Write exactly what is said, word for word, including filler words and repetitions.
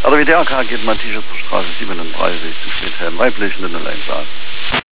Also wie der A K geht mein T-Shirt zur Straße siebenunddreißig, zu Friedhelm, weiblich, Lindenleinsaal.